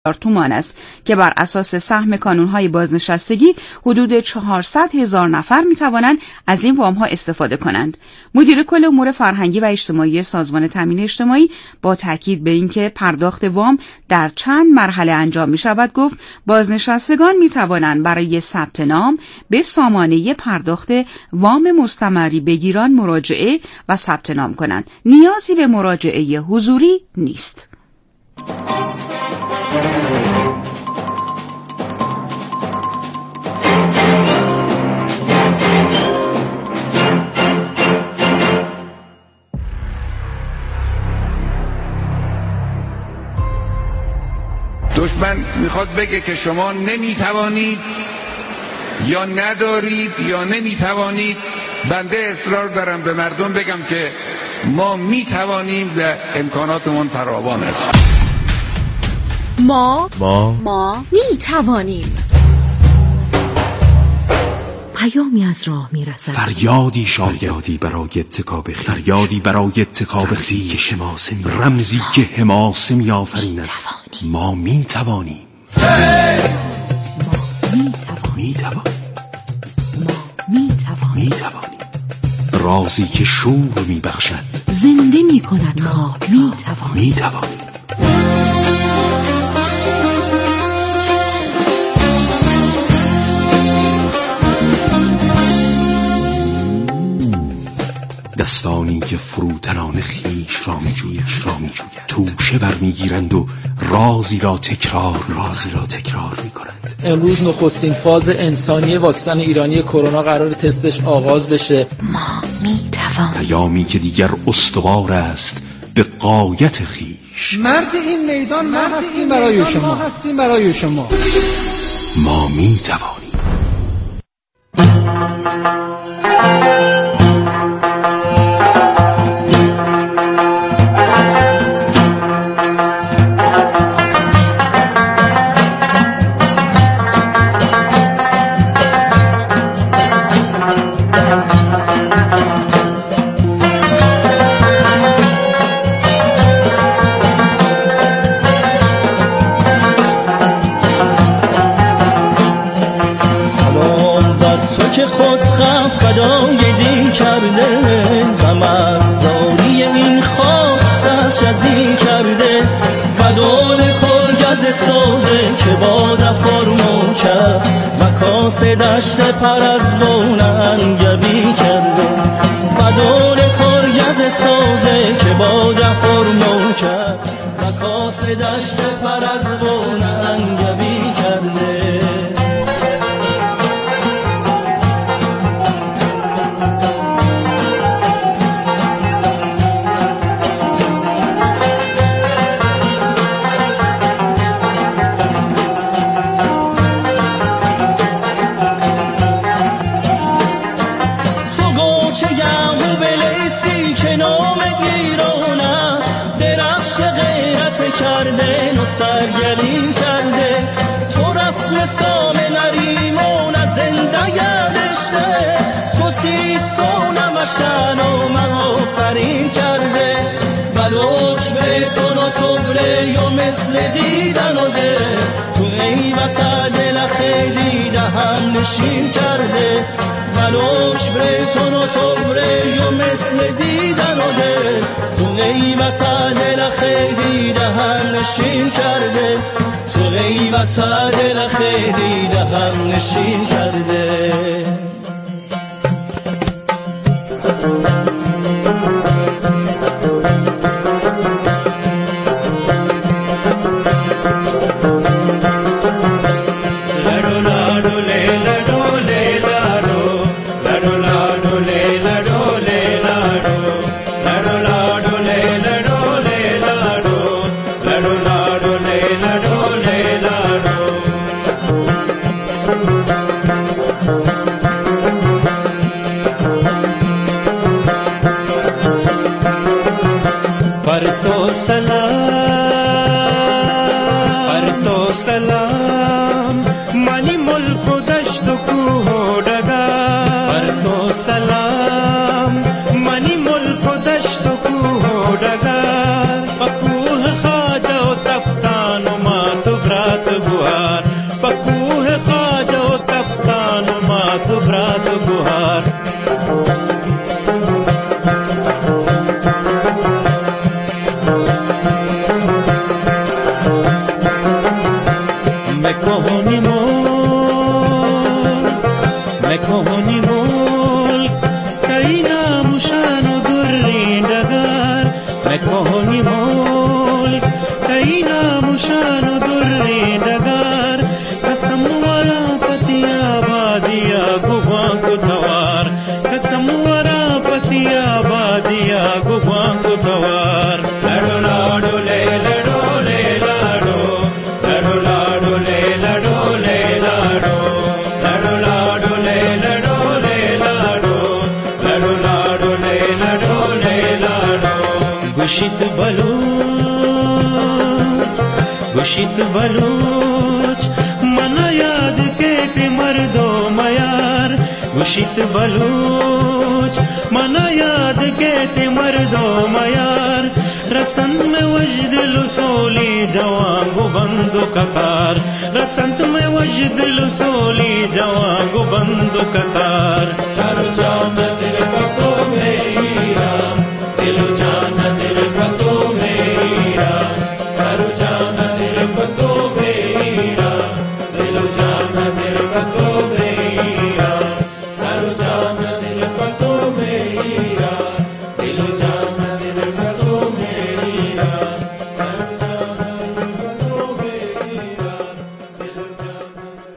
تومان است که بر اساس سهم کانون‌های بازنشستگی حدود 400,000 نفر می‌توانند از این وام‌ها استفاده کنند. مدیر کل امور فرهنگی و اجتماعی سازمان تامین اجتماعی با تاکید به اینکه پرداخت وام در چند مرحله انجام می‌شود گفت بازنشستگان می‌توانند برای ثبت نام به سامانه پرداخت وام مستمری بگیران مراجعه و ثبت نام کنند. نیازی به مراجعه حضوری نیست. دشمن میخواد بگه که شما نمیتوانید یا ندارید یا نمیتوانید. بنده اصرار دارم به مردم بگم که ما میتوانیم و امکاناتمون فراوان است. ما میتوانیم. پیامی از راه میرسد، فریادی شایدی برای اتکاب خیش، فریادی برای اتکاب خیش، رمزی که حماسه میآفریند. ما میتوانیم. میتوانیم. رازی که شور میبخشد، زنده میکند خاک. میتوانیم. دستانی که فروتنان خیش را میجویند، توشه برمیگیرند و رازی را تکرار میکنند. امروز نخستین فاز انسانی واکسن ایرانی کرونا قرار تستش آغاز بشه. ما میتوانیم. پیامی که دیگر استوار است به غایت خیش. مرد این میدان ما هستیم برای شما. ما میتوانیم. که خود خف فدای دین کرده و مرزاری این خاک بخش از این کرده و دور کرگز سازه که با دفرمو کرد و کاس دشت پرزبان انگبی کرده و دور کرگز سازه که با دفرمو کرد و کاس دشت پرزبان انگبی کرده. کرده و سرگرین کرده تو رسم سام نریمون از زنده گردشته تو سیستون مشن و مغافرین کرده بلوچ به تو نطبره یا مثل دیدن و ده تو غیبت دل خیلی دهن نشین کرده بلوچ به تو نطبره یا مثل دیدن و ده تو غیبت دل خیلی دهن نشین کرده تو غیبت دل خیلی دهن نشین کرده. سلام منی ملک و دشت و کوه و ډګر پر تو سلام منی ملک و دشت و کوه و ډګر په کوه خاده او تپتان ما تو مکانی مول کئی ناموشان و درین دگر مکانی مول کئی ناموشان و درین دگر قسم ورا پتیا بادیا گوان کو توار قسم ورا پتیا بادیا گوان کو توار لڑو لاڈو لے لڑو لے لاڈو لڑو لاڈو لے لڑو لے لاڈو لڑو لاڈو لے لڑو لے لاڈو لڑو لاڈو لے لڑو لے لاڈو گوشت بلوچ منا یاد کے تے مردو میار گوشت بلوچ منا یاد کے تے مردو میار رسنت میں وجد لسولی جوان گو بندو قطار رسنت میں وجد لسولی جوان گو بندو قطار سر جان دل پتو میرا دل جان دل پتو میرا سر جان دل پتو میرا دل جان دل پتو میرا سر جان دل پتو میرا دل جان دل پتو میرا سر جان دل پتو میرا دل جان.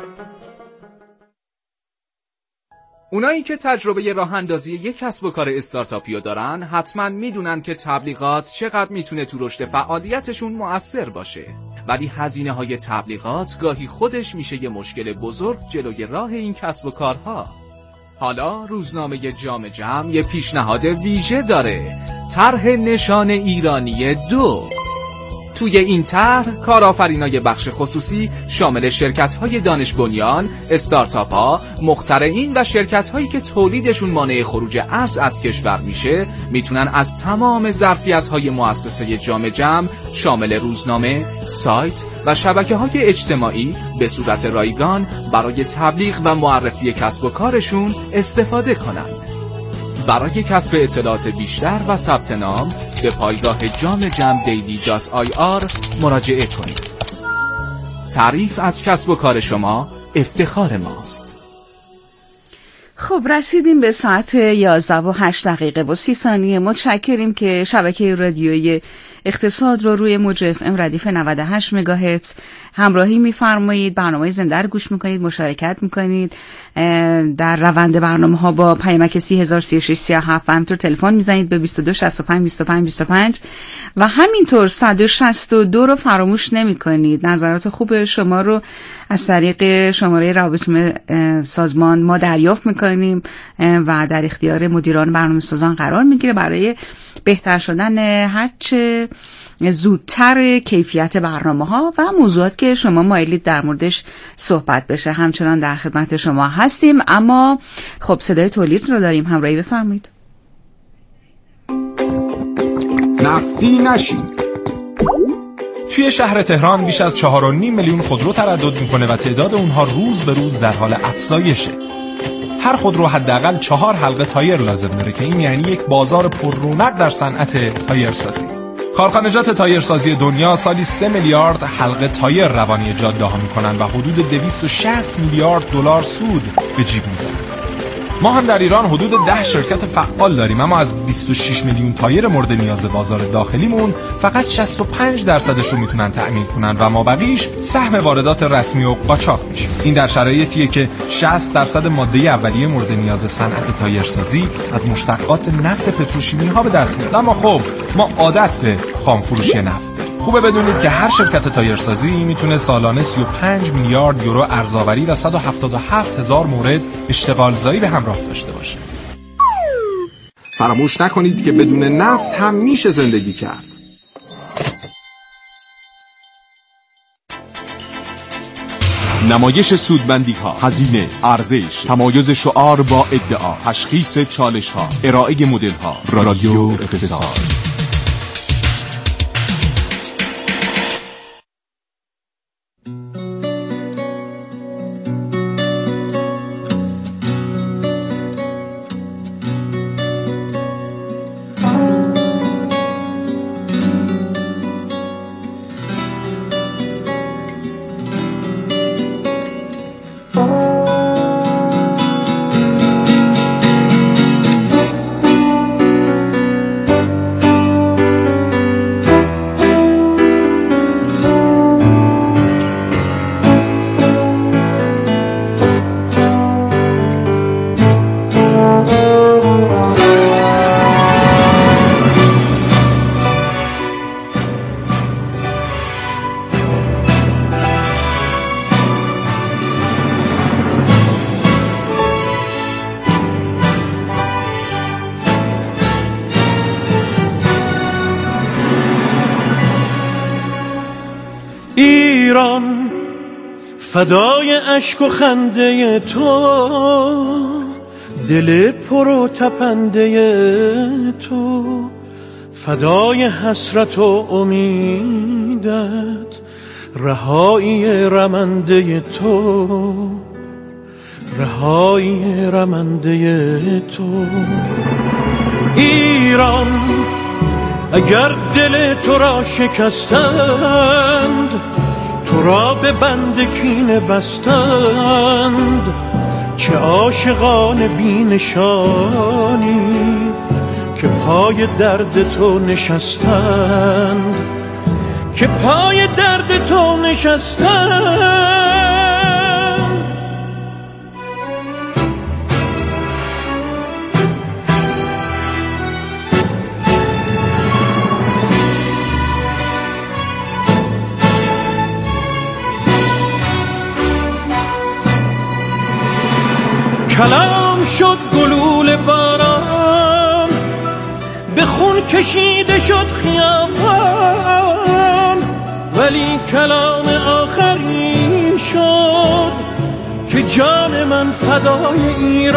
اونایی که تجربه راه اندازی یک کسب و کار استارتاپی رو دارن حتما میدونن که تبلیغات چقدر میتونه تو رشد فعالیتشون مؤثر باشه، ولی هزینه های تبلیغات گاهی خودش میشه یه مشکل بزرگ جلوی راه این کسب و کارها. حالا روزنامه جام جم یه پیشنهاد ویژه داره، طرح نشان ایرانی 2. توی این طرح کارآفرینای بخش خصوصی شامل شرکت‌های دانش بنیان، استارتاپ‌ها، مخترعین و شرکت‌هایی که تولیدشون مانع خروج ارز از کشور میشه میتونن از تمام ظرفیت‌های مؤسسه جام جم شامل روزنامه، سایت و شبکه‌های اجتماعی به صورت رایگان برای تبلیغ و معرفی کسب و کارشون استفاده کنن. برای کسب اطلاعات بیشتر و ثبت نام به پایگاه jamjamdaily.ir مراجعه کنید. تعریف از کسب و کار شما افتخار ماست. خب رسیدیم به ساعت 11:08 و 30 متشکریم که شبکه رادیویی اقتصاد رو روی موج اف ام ردیف 98 مگاهرتز همراهی می‌فرمایید. برنامه‌های زنده رو گوش می‌کنید، مشارکت می‌کنید در روند برنامه‌ها با پیامک 303637 و همینطور تلفن می‌زنید به 22652525 و همینطور 162 رو فراموش نمی‌کنید. نظرات خوب شما رو از طریق شماره رابطه سازمان ما دریافت می‌کنیم و در اختیار مدیران برنامه‌سازان قرار می‌گیره برای بهتر شدن هرچه زودتر کیفیت برنامه‌ها و موضوعات که شما مایلید در موردش صحبت بشه. همچنان در خدمت شما هستیم، اما خب صدای تولید رو داریم، همراهی بفرمایید. نفتی نشید. توی شهر تهران بیش از 4.5 میلیون خودرو تردد میکنه و تعداد اونها روز به روز در حال افزایشه. هر خودرو حداقل 4 حلقه تایر لازم داره که این یعنی یک بازار پر رونق در صنعت تایرسازی. کارخانجات تایرسازی دنیا سالی 3 میلیارد حلقه تایر روانی جاده‌ها میکنن و حدود 260 میلیارد دلار سود به جیب میزنن. ما هم در ایران حدود 10 شرکت فعال داریم، اما از 26 میلیون تایر مورد نیاز بازار داخلیمون فقط 65% رو میتونن تأمین کنن و مابقیش سهم واردات رسمی و قاچاق میشه. این در شرایطیه که 60% ماده اولیه مورد نیاز صنعت تایرسازی از مشتقات نفت پتروشیمی ها به دست میاد. اما خب ما عادت به خام فروشی نفت داریم. خوبه بدونید که هر شرکت تایرسازی میتونه سالانه 35 میلیارد یورو ارزآوری و 177 هزار مورد اشتغال زایی به همراه داشته باشه. فراموش نکنید که بدون نفت هم میشه زندگی کرد. نمایش سودمندی ها، هزینه، ارزش، تمایز شعار با ادعا، تشخیص چالش ها، ارائه مدل ها. رادیو اقتصاد. فدای اشک و خنده تو، دل پر و تپنده تو، فدای حسرت و امیدت، رهایی رمنده تو، رهایی رمنده تو. ایران اگر دل تو را شکستند، تو را به بند کینه بستند، چه عاشقان بی نشانی که پای درد تو نشستند، که پای درد تو نشستند. کلام شد گلوله باران، به خون کشیده شد خیابان، ولی کلام آخری شد که جان من فدای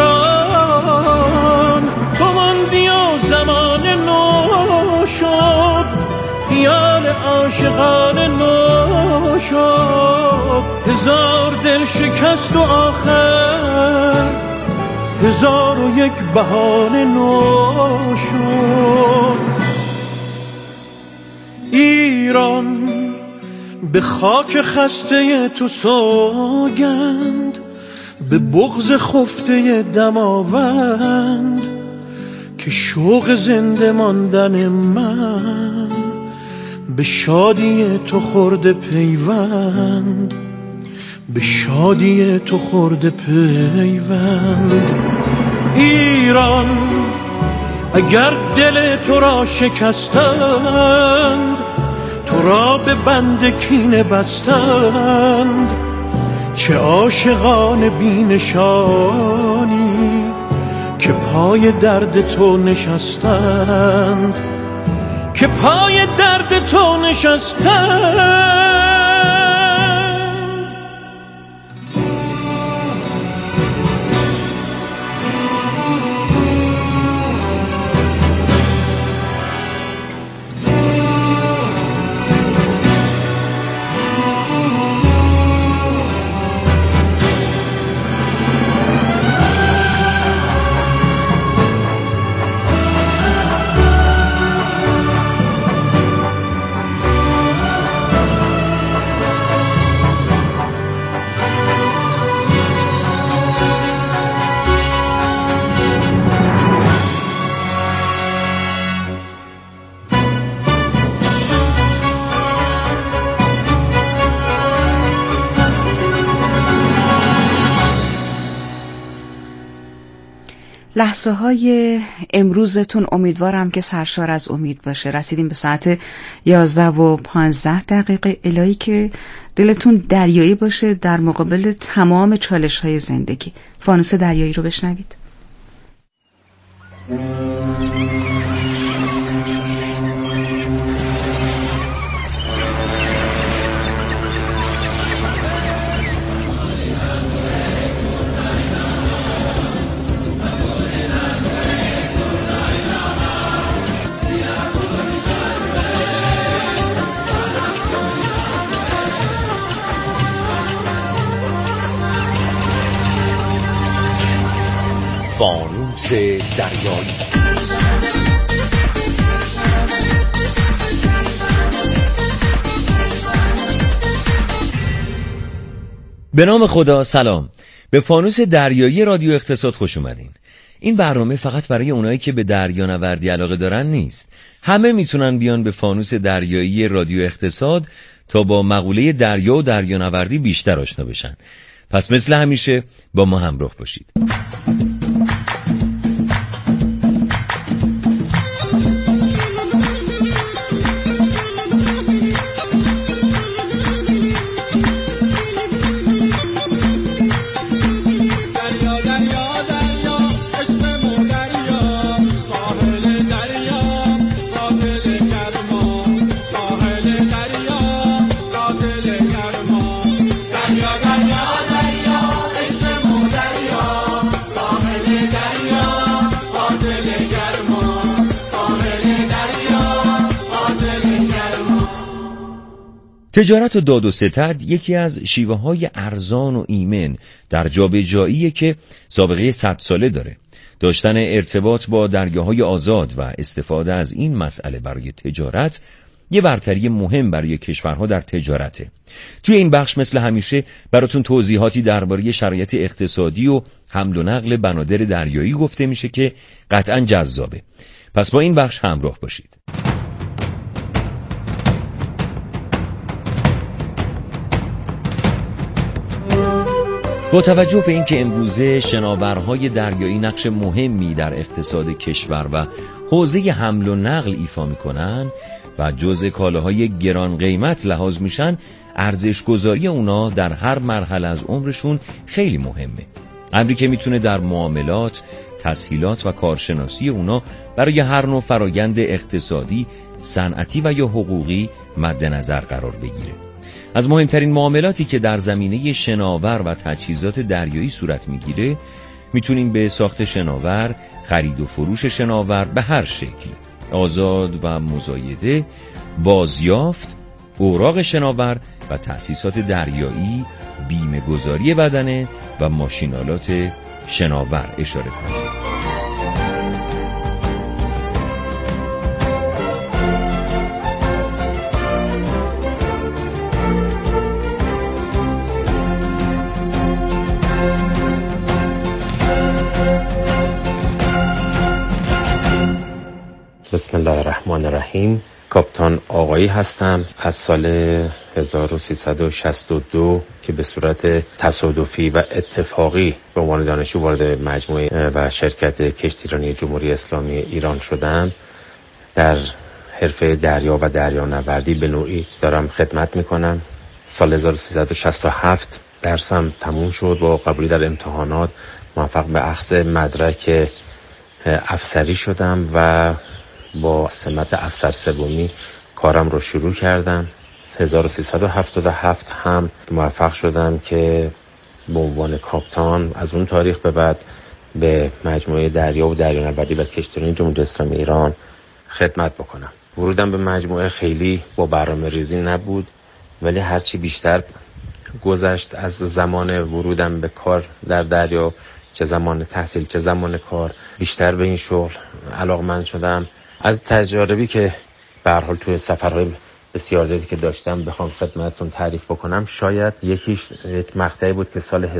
ایران. تو ماندی و زمان نو شد، خیال عاشقان نو شد، هزار دل شکست و آخر هزار و یک بهانه نو شد. ایران به خاک خسته تو سوگند، به بغض خفته دماوند، که شوق زنده ماندن من به شادی تو خورده پیوند، به شادی تو خورده پیوند. ایران اگر دل تو را شکستند، تو را به بند کینه بستند، چه عاشقان بی نشانی که پای درد تو نشستند، که پای درد تو نشستند. لحظه های امروزتون امیدوارم که سرشار از امید باشه. رسیدیم به ساعت 11:15. الهی که دلتون دریایی باشه در مقابل تمام چالش های زندگی. فانوس دریایی رو بشنوید. فانوس دریایی. به نام خدا. سلام. به فانوس دریایی رادیو اقتصاد خوش اومدین. این برنامه فقط برای اونایی که به دریانوردی علاقه دارن نیست. همه میتونن بیان به فانوس دریایی رادیو اقتصاد تا با مقوله دریا و دریانوردی بیشتر آشنا بشن. پس مثل همیشه با ما همراه باشید. دریا تجارت و داد و ستد یکی از شیوه‌های ارزان و ایمن در جابجاییه که سابقه 100 ساله داره. داشتن ارتباط با دریاهای آزاد و استفاده از این مسئله برای تجارت یه برتری مهم برای کشورها در تجارته. توی این بخش مثل همیشه براتون توضیحاتی درباره شرایط اقتصادی و حمل و نقل بنادر دریایی گفته میشه که قطعاً جذابه. پس با این بخش همراه باشید. با توجه به اینکه امروزه شناورهای دریایی نقش مهمی در اقتصاد کشور و حوزه حمل و نقل ایفا میکنن و جزء کالاهای گران قیمت لحاظ میشن، ارزش گذاری اونا در هر مرحله از عمرشون خیلی مهمه. امری که میتونه در معاملات، تسهیلات و کارشناسی اونا برای هر نوع فرایند اقتصادی، صنعتی و یا حقوقی مد نظر قرار بگیره. از مهمترین معاملاتی که در زمینه شناور و تجهیزات دریایی صورت میگیره میتونیم به ساخت شناور، خرید و فروش شناور به هر شکل، آزاد و مزایده، بازیافت، اوراق شناور و تأسیسات دریایی، بیمه گذاری بدنه و ماشینالات شناور اشاره کنیم. بسم الله الرحمن الرحیم. کاپیتان آقایی هستم. از سال 1362 که به صورت تصادفی و اتفاقی به عنوان دانشجو وارد مجموعه و شرکت کشتیرانی جمهوری اسلامی ایران شدم. در حرفه دریا و دریانوردی به نوعی دارم خدمت میکنم. سال 1367 درسم تموم شد. با قبولی در امتحانات موفق به اخذ مدرک افسری شدم و با سمت افسر سومی کارم رو شروع کردم. 1377 هم موفق شدم که به عنوان کاپیتان از اون تاریخ به بعد به مجموعه دریا و دریانوردی و کشتیرانی جمهوری اسلامی ایران خدمت بکنم. ورودم به مجموعه خیلی با برنامه ریزی نبود، ولی هرچی بیشتر گذشت از زمان ورودم به کار در دریا، چه زمان تحصیل چه زمان کار، بیشتر به این شغل علاقمند شدم. از تجاربی که به هر حال توی سفرهای بسیار زیادی که داشتم بخوام خدمتتون تعریف بکنم، شاید یک مقطعی بود که سال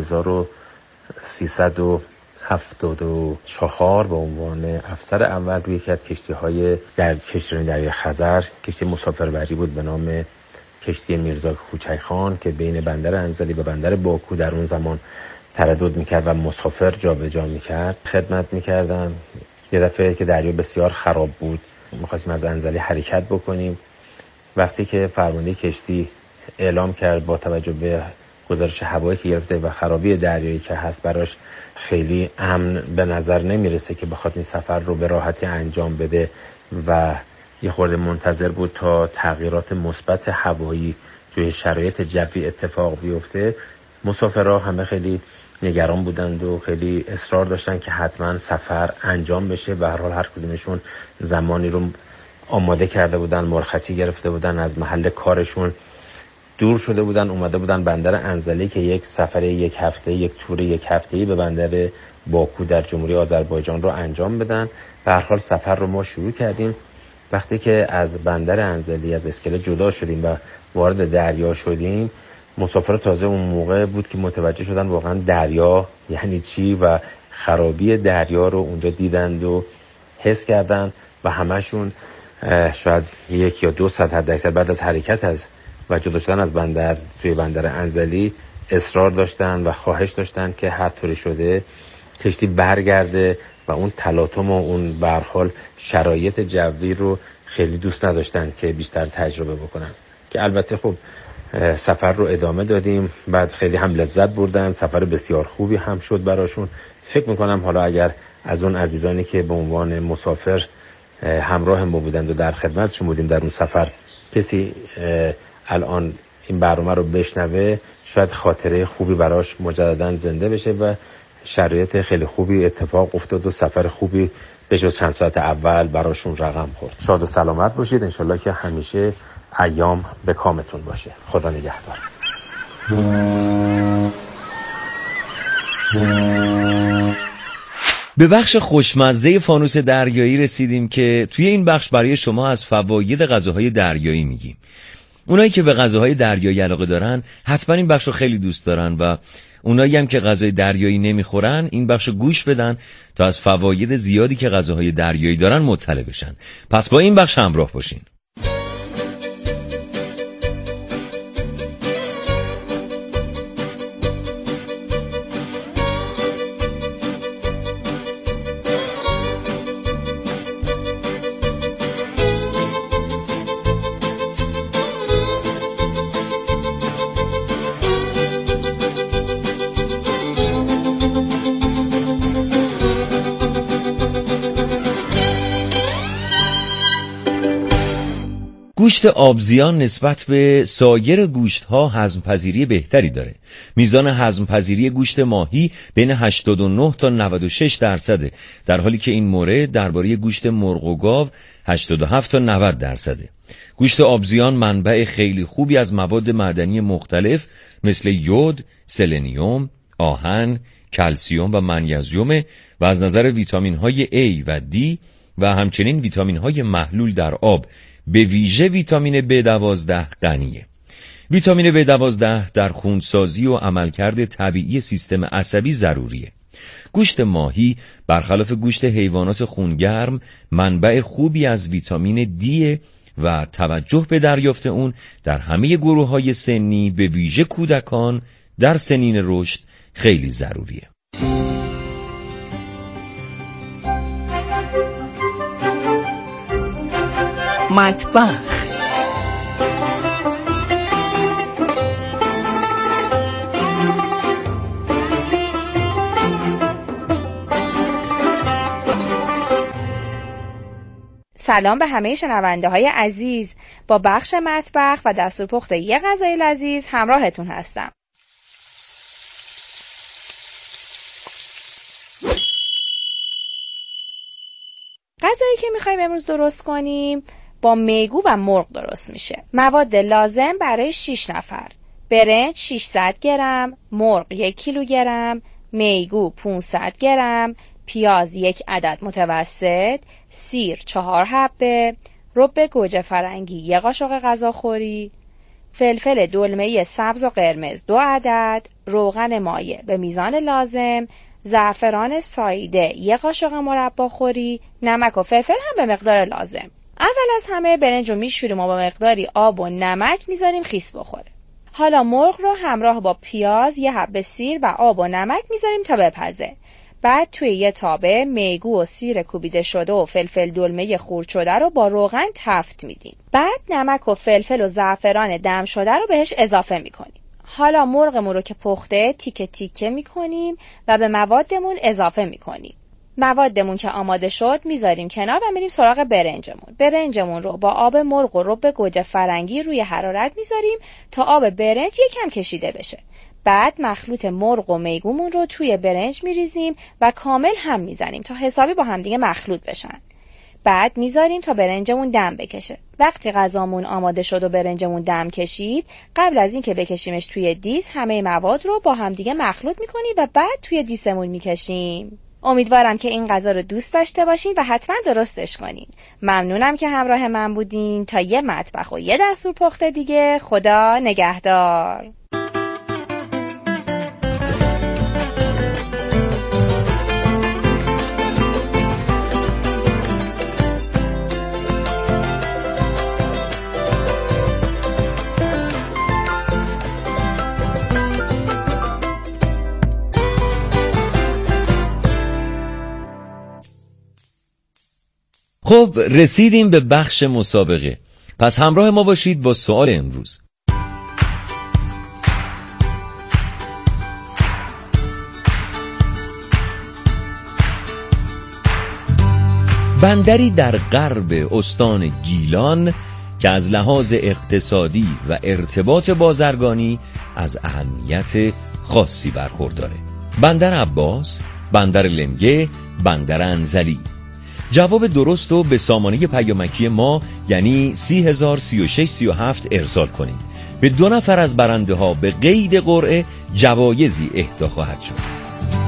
1374 به عنوان افسر اول روی یکی از کشتی‌های کشتیرانی دریای خزر، کشتی مسافربری بود به نام کشتی میرزا کوچک‌خان که بین بندر انزلی و بندر باکو در اون زمان تردد میکرد و مسافر جابجا میکرد. خدمت میکردم. یه دفعه که دریا بسیار خراب بود، می‌خواستیم از انزلی حرکت بکنیم. وقتی که فرمانده کشتی اعلام کرد با توجه به گزارش هوایی که گرفته و خرابی دریایی که هست براش خیلی امن به نظر نمیرسه که بخواد این سفر رو به راحتی انجام بده و یه خورده منتظر بود تا تغییرات مثبت هوایی توی شرایط جوی اتفاق بیفته. مسافرها همه خیلی نگران بودند و خیلی اصرار داشتن که حتما سفر انجام بشه. به هر حال هر کدومشون زمانی رو آماده کرده بودن، مرخصی گرفته بودن، از محل کارشون دور شده بودن، اومده بودن بندر انزلی که یک سفر یک هفته، یک تور یک هفته‌ای به بندر باکو در جمهوری آذربایجان رو انجام بدن. به هر حال سفر رو ما شروع کردیم. وقتی که از بندر انزلی از اسکله جدا شدیم و وارد دریا شدیم، مسافرها تازه اون موقع بود که متوجه شدن واقعا دریا یعنی چی و خرابی دریا رو اونجا دیدند و حس کردن و همشون شاید 1 یا 2 ساعت حداکثر بعد از حرکت از و جدا شدن از بندر توی بندر انزلی اصرار داشتن و خواهش داشتن که هر طوری شده کشتی برگرده و اون تلاطم و اون به هر حال شرایط جوی رو خیلی دوست نداشتن که بیشتر تجربه بکنن. که البته خب سفر رو ادامه دادیم. بعد خیلی هم لذت بردن. سفر بسیار خوبی هم شد براشون. فکر میکنم حالا اگر از اون عزیزانی که به عنوان مسافر همراه ما بودند و در خدمتشون بودیم در اون سفر کسی الان این برنامه رو بشنوه، شاید خاطره خوبی براش مجددا زنده بشه و شرایط خیلی خوبی اتفاق افتاد و سفر خوبی به جز چند ساعت اول براشون رقم خورد. شاد و سلامت باشید. انشالله که همیشه ایام به کامتون باشه. خدا نگهدار. به بخش خوشمزه فانوس دریایی رسیدیم که توی این بخش برای شما از فواید غذاهای دریایی میگیم. اونایی که به غذاهای دریایی علاقه دارن حتما این بخش رو خیلی دوست دارن و اونایی هم که غذای دریایی نمیخورن این بخش رو گوش بدن تا از فواید زیادی که غذاهای دریایی دارن مطلع بشن. پس با این بخش همراه باشین. گوشت آبزیان نسبت به سایر گوشت‌ها هضم‌پذیری بهتری داره. میزان هضم‌پذیری گوشت ماهی بین 89 تا 96 درصده، در حالی که این مورد درباره گوشت مرغ و گاو 87 تا 90 درصده. گوشت آبزیان منبع خیلی خوبی از مواد معدنی مختلف مثل یود، سلنیوم، آهن، کلسیوم و منیزیم و از نظر ویتامین‌های A و D و همچنین ویتامین‌های محلول در آب به ویژه ویتامین B12 غنیه. ویتامین B12 در خونسازی و عملکرد طبیعی سیستم عصبی ضروریه. گوشت ماهی برخلاف گوشت حیوانات خونگرم منبع خوبی از ویتامین D و توجه به دریافت اون در همه گروه‌های سنی به ویژه کودکان در سنین رشد خیلی ضروریه. مطبخ. سلام به همه شنونده های عزیز. با بخش مطبخ و دستورپخت یک غذای لذیذ همراهتون هستم. غذایی که میخوایم امروز درست کنیم با میگو و مرغ درست میشه. مواد لازم برای 6 نفر: برنج 600 گرم، مرغ 1 کیلوگرم، میگو 500 گرم، پیاز 1 عدد متوسط، سیر 4 حبه، رب گوجه فرنگی 1 قاشق غذاخوری، فلفل دلمه‌ای سبز و قرمز 2 عدد، روغن مایع به میزان لازم، زعفران ساییده 1 قاشق مرباخوری، نمک و فلفل هم به مقدار لازم. اول از همه برنج رو میشوریم و با مقداری آب و نمک میذاریم خیس بخوره. حالا مرغ رو همراه با پیاز، 1 حبه سیر و آب و نمک میذاریم تا بپزه. بعد توی یه تابه میگو و سیر کوبیده شده و فلفل دلمه خورد شده رو با روغن تفت میدیم. بعد نمک و فلفل و زعفران دم شده رو بهش اضافه میکنیم. حالا مرغمون رو که پخته تیکه تیکه میکنیم و به موادمون اضافه میکنیم. موادمون که آماده شد میذاریم کنار و میریم سراغ برنجمون. برنجمون رو با آب مرغ و رب گوجه فرنگی روی حرارت میذاریم تا آب برنج یکم کشیده بشه. بعد مخلوط مرغ و میگومون رو توی برنج میریزیم و کامل هم میزنیم تا حسابی با هم دیگه مخلوط بشن. بعد میذاریم تا برنجمون دم بکشه. وقتی غذامون آماده شد و برنجمون دم کشید، قبل از اینکه بکشیمش توی دیس همه مواد رو با هم دیگه مخلوط میکنیم و بعد توی دیسمون میکشیم. امیدوارم که این غذا رو دوست داشته باشین و حتما درستش کنین. ممنونم که همراه من بودین. تا یه مطبخ و یه دستور پخت دیگه، خدا نگهدار. خب رسیدیم به بخش مسابقه. پس همراه ما باشید با سوال امروز. بندری در غرب استان گیلان که از لحاظ اقتصادی و ارتباط بازرگانی از اهمیت خاصی برخورداره. بندر عباس، بندر لنگه، بندر انزلی. جواب درست رو به سامانه پیامکی ما یعنی 30003637 ارسال کنید. به 2 نفر از برنده ها به قید قرعه جوایزی اهدا خواهد شد.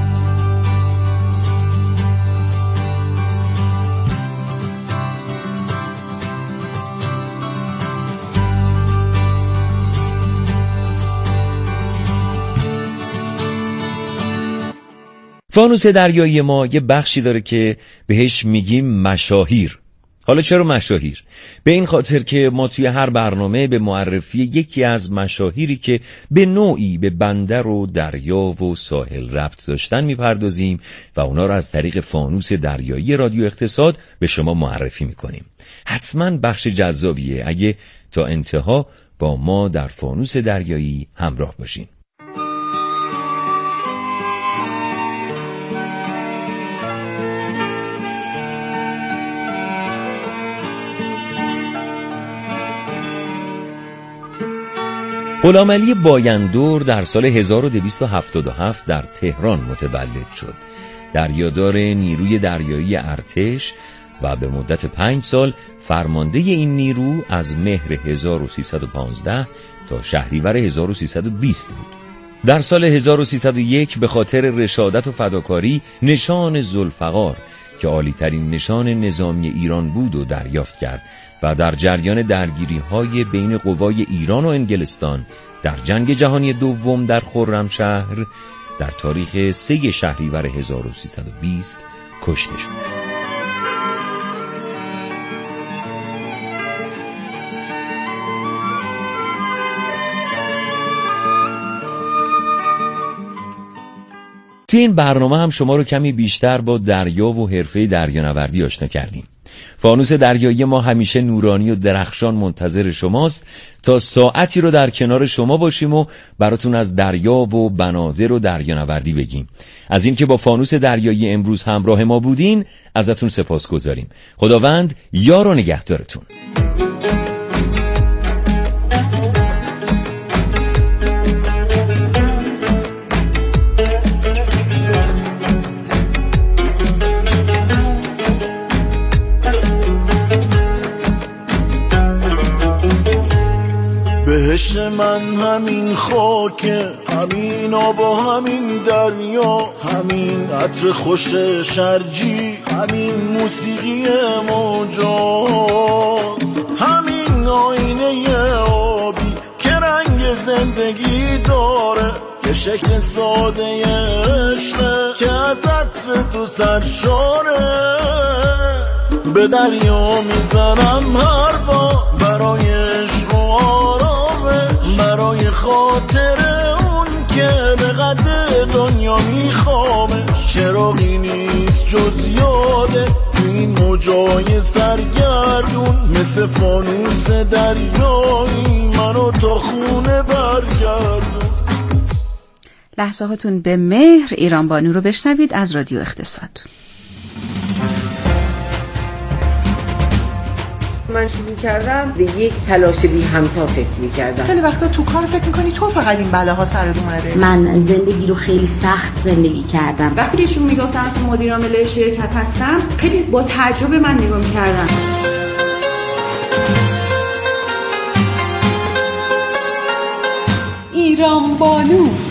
فانوس دریایی ما یه بخشی داره که بهش میگیم مشاهیر. حالا چرا مشاهیر؟ به این خاطر که ما توی هر برنامه به معرفی یکی از مشاهیری که به نوعی به بندر و دریا و ساحل ربط داشتن میپردازیم و اونا رو از طریق فانوس دریایی رادیو اقتصاد به شما معرفی میکنیم. حتما بخش جذابیه، اگه تا انتها با ما در فانوس دریایی همراه باشین. غلامعلی بایندور در سال 1277 در تهران متولد شد. دریادار نیروی دریایی ارتش و به مدت 5 سال فرمانده این نیرو از مهر 1315 تا شهریور 1320 بود. در سال 1301 به خاطر رشادت و فداکاری نشان ذوالفقار که عالی‌ترین نشان نظامی ایران بود و دریافت کرد و در جریان درگیری‌های بین قوای ایران و انگلستان در جنگ جهانی دوم در خرمشهر در تاریخ 3 شهریور 1320 کشته شد. توی این برنامه هم شما رو کمی بیشتر با دریا و حرفه دریانوردی آشنا کردیم. فانوس دریایی ما همیشه نورانی و درخشان منتظر شماست تا ساعتی رو در کنار شما باشیم و براتون از دریا و بنادر و دریانوردی بگیم. از اینکه با فانوس دریایی امروز همراه ما بودین ازتون سپاسگزاریم. خداوند یار و نگهدارتون. بهش من همین خاکه، همین آب و همین دریا، همین عطر خوش شرجی، همین موسیقی موجاست، همین آینه آبی که رنگ زندگی داره، که شکل ساده عشقه که از عطر تو سرشاره. به دریا میزنم هر بار برای عشق و آرامش، برای خاطر اون که به قد دنیا میخوامش. چراغی نیست جز یاده تو این موجای سرگردون، مثل فانوس دریایی منو تا خونه برگردون. لحظه هاتون به مهر ایران بانو رو بشنوید از رادیو اقتصاد. من شروع کردم به یک تلاش بی همتا فکر می‌کردم. خیلی وقتا تو کار فکر می‌کنی تو فقط این بلاها سرت اومده. من زندگی رو خیلی سخت زندگی کردم. وقتی ایشون میگفتن اصلا مدیر عامل شرکت هستم، خیلی با تجربه من نگاه می‌کردم. ایران بانو